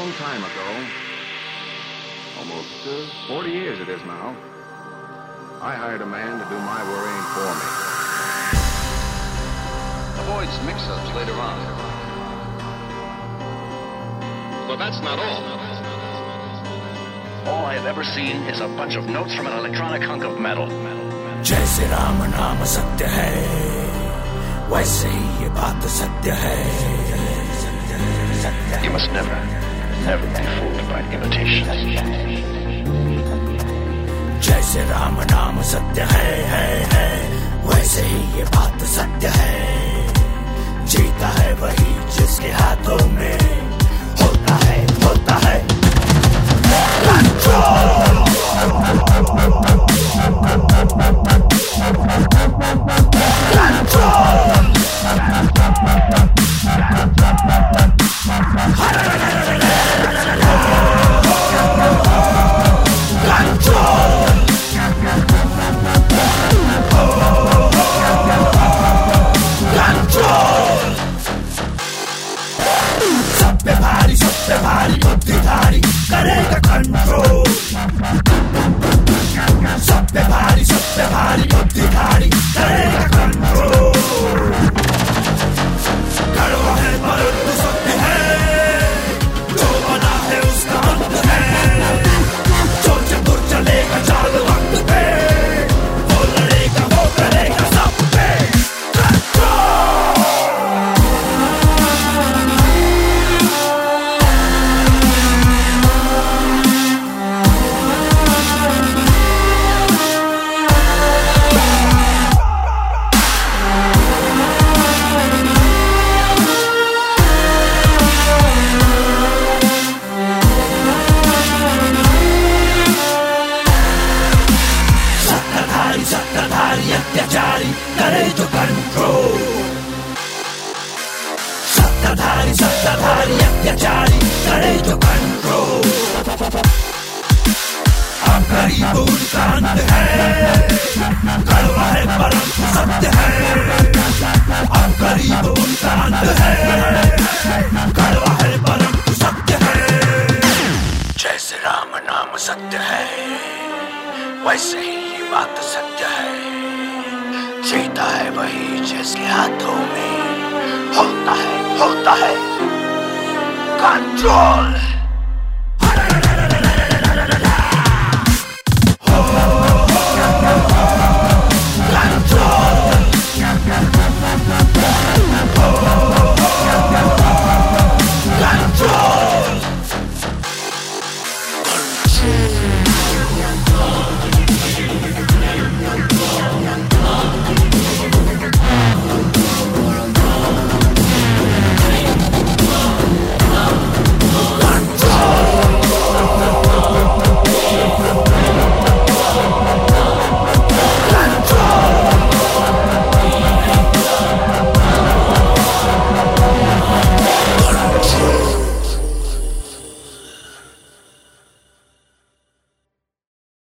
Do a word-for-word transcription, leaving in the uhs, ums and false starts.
long time ago, almost uh, forty years it is now, I hired a man to do my worrying for me. Avoids mix-ups later on. But that's not all. All I have ever seen is a bunch of notes from an electronic hunk of metal. जैसे राम नाम सत्य है, वैसे ही ये बात सत्य है. You must never, never be fooled by imitation. जैसे राम नाम सत्य है, है, है, वैसे ही ये बात सत्य है. जीता है वही जिसके हाथों में होता है, होता है कंट्रोल. भारी बुद्धिधारी करेगा कंट्रोल. सब पे भारी सब पे भारी बुद्धिधारी करेगा कंट्रोल. कड़वा है परंतु सत्य है, जो बना है उसका अंत है. जो चतुर चलेगा चाल वक्त पे, वो लड़ेगा वो करेगा सब पे अत्याचारी करे जो कंट्रोल. सत्ताधारी सत्ताधारी अत्याचारी करे जो कंट्रोल. अब गरीब उनका अंत है, कड़वा है परंतु सत्य है. अब गरीब उनका अंत है, कड़वा है परंतु सत्य है. जैसे राम नाम सत्य है, वैसे ही ये बात सत्य है. जीता है वही जिसके हाथों में होता है, होता है कंट्रोल.